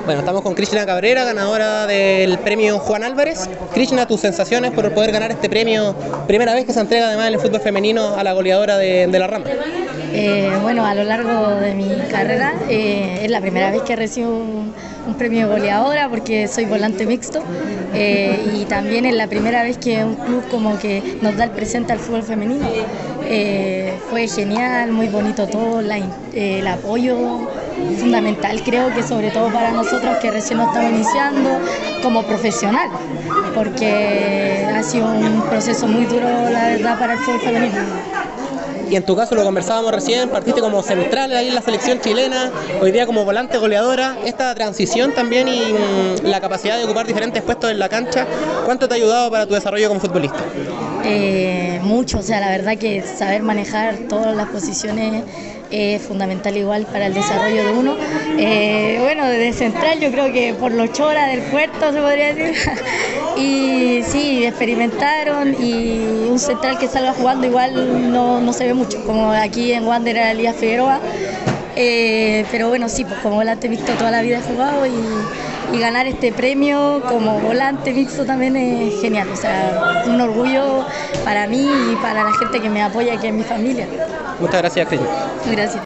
Bueno, estamos con Krishna Cabrera, ganadora del premio Juan Álvarez. Krishna, tus sensaciones por poder ganar este premio, primera vez que se entrega además en el fútbol femenino a la goleadora de la rama. Bueno, a lo largo de mi carrera es la primera vez que recibo un premio de goleadora porque soy volante mixto y también es la primera vez que un club como que nos da el presente al fútbol femenino. Fue genial, muy bonito todo, el apoyo fundamental, creo que sobre todo para nosotros que recién nos estamos iniciando como profesional, porque ha sido un proceso muy duro, la verdad, para el fútbol femenino. Y en tu caso, lo conversábamos recién, partiste como central ahí en la selección chilena, hoy día como volante goleadora. Esta transición también y la capacidad de ocupar diferentes puestos en la cancha, ¿cuánto te ha ayudado para tu desarrollo como futbolista? Mucho, o sea, la verdad que saber manejar todas las posiciones es fundamental igual para el desarrollo de uno. Bueno, de central yo creo que por los choras del puerto se podría decir. Y sí, experimentaron y un central que salga jugando igual no se ve mucho, como aquí en Wander era Elías Figueroa. Pero bueno, sí, pues como volante mixto toda la vida he jugado y ganar este premio como volante mixto también es genial, o sea, un orgullo para mí y para la gente que me apoya, que es mi familia. Muchas gracias, Krishna. Gracias.